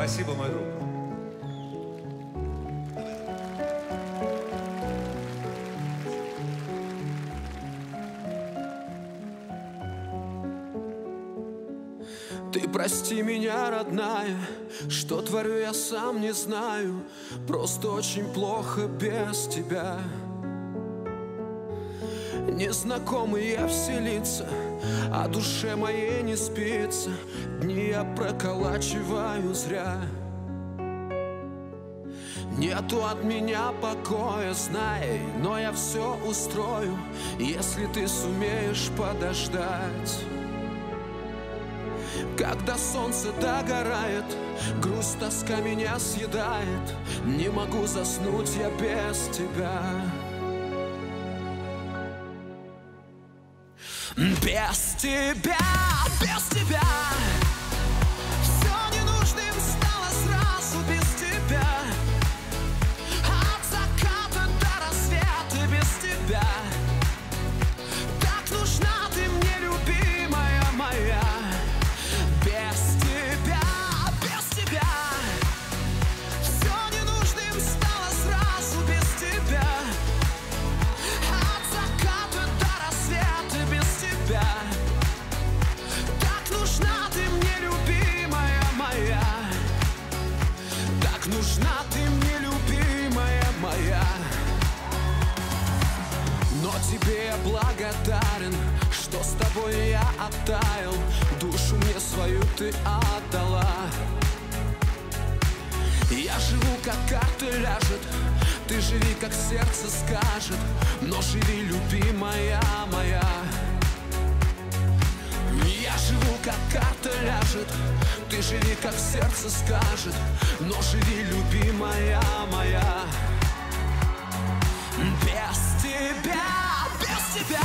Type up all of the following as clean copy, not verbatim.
Спасибо, мой друг. Ты прости меня, родная, что творю я сам не знаю. Просто очень плохо без тебя. Незнакомые все лица, а душе моей не спится. Дни я проколачиваю зря. Нету от меня покоя, знай, но я все устрою, если ты сумеешь подождать. Когда солнце догорает, грусть, тоска меня съедает. Не могу заснуть я без тебя. Без тебя, без тебя все ненужным стало сразу без тебя. От заката до рассвета без тебя. Так нужна ты мне, любимая моя. Без тебя, без тебя все ненужным стало сразу без тебя. От заката до рассвета без тебя. Так нужна ты мне, любимая моя. Так нужна ты мне, любимая моя. Но тебе я благодарен, что с тобой я оттаял. Душу мне свою ты отдала. Я живу, как карта ляжет, ты живи, как сердце скажет. Но живи, любимая моя. Я живу, как карта ляжет, ты живи, как сердце скажет. Но живи, любимая моя. Без тебя, без тебя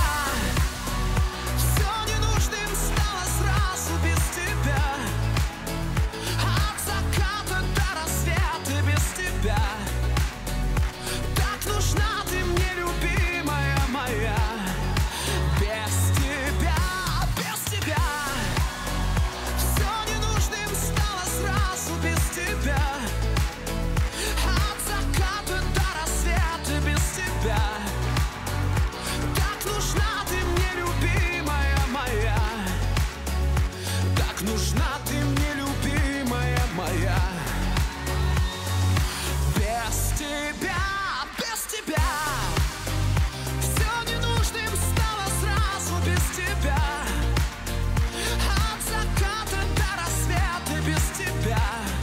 все ненужным стало сразу без тебя. От заката до рассвета без тебя. Так нужна ты мне, любимая моя. Без тебя, без тебя все ненужным стало сразу без тебя. От заката до рассвета без тебя. Так нужна ты мне, любимая моя. Так нужна ты мне, любимая моя. Без тебя, без тебя все ненужным стало сразу без тебя. От заката до рассвета без тебя.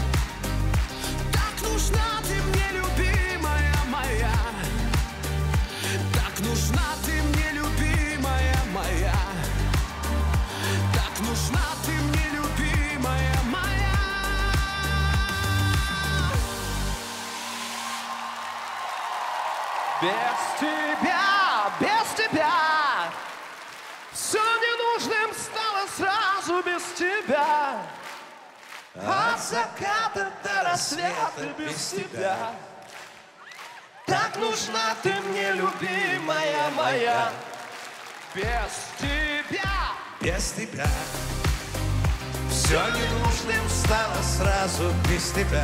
Так нужна ты мне, любимая моя. Так нужна ты мне, любимая моя. Так нужна ты мне, любимая моя. Без тебя все ненужным стало сразу без тебя. От заката до рассвета без тебя. Так нужна ты мне, любимая моя. Без тебя, Без тебя все ненужным стало сразу без тебя.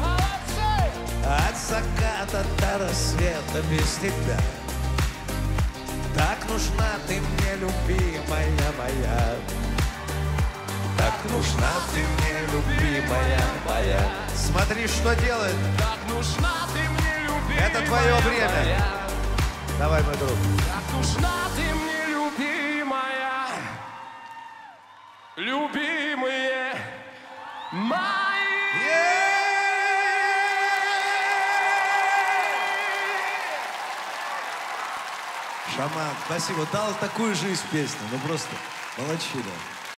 От заката до рассвета без тебя. Так нужна ты мне, любимая моя. Так нужна ты мне, любимая моя. Смотри, что делает. так нужна ты мне, любимая. Это твое время. моя. Давай, мой друг. Так нужна ты мне, любимая. Любимые мои. Шаман, спасибо. Дал такую жизнь песню. Ну просто молодчина.